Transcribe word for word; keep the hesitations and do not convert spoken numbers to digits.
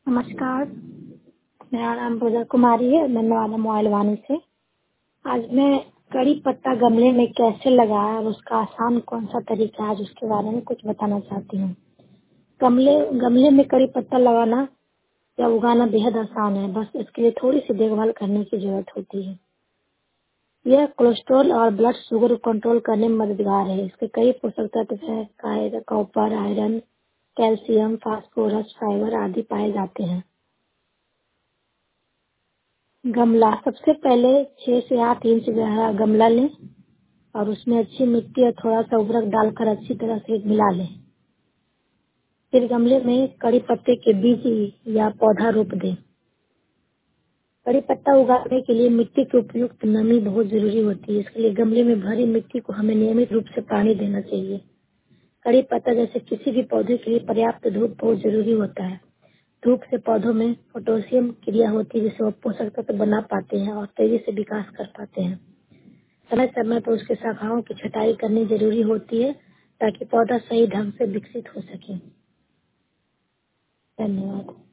नमस्कार, मेरा नाम पूजा कुमारी है। मैं नवादा मोबाइल वाणी से। आज मैं कड़ी पत्ता गमले में कैसे लगाया और उसका आसान कौन सा तरीका है आज उसके बारे में कुछ बताना चाहती हूँ। गमले गमले में कड़ी पत्ता लगाना या उगाना बेहद आसान है, बस इसके लिए थोड़ी सी देखभाल करने की जरूरत होती है। यह कोलेस्ट्रॉल और ब्लड शुगर को कंट्रोल करने में मददगार है। इसके कई पोषक तत्व हैं, काय- copper, iron, calcium, phosphorus, fibre आदि पाए जाते हैं। गमला सबसे पहले छह से आठ इंच गहरा गमला लें और उसमें अच्छी मिट्टी और थोड़ा सा उर्वरक डालकर अच्छी तरह से मिला लें। फिर गमले में कड़ी पत्ते के बीज या पौधा रोप दें। कड़ी पत्ता उगाने के लिए मिट्टी की उपयुक्त नमी बहुत जरूरी होती है। इसके लिए गमले में भरी मिट्टी को हमें नियमित रूप से पानी देना चाहिए। कड़ी पत्ता जैसे किसी भी पौधे के लिए पर्याप्त धूप बहुत जरूरी होता है। धूप से पौधों में पोटेशियम क्रिया होती है, जिससे वो पोषक तत्व बना पाते हैं और तेजी से विकास कर पाते हैं। समय समय पर उसके शाखाओं की छटाई करनी जरूरी होती है ताकि पौधा सही ढंग से विकसित हो सके। धन्यवाद।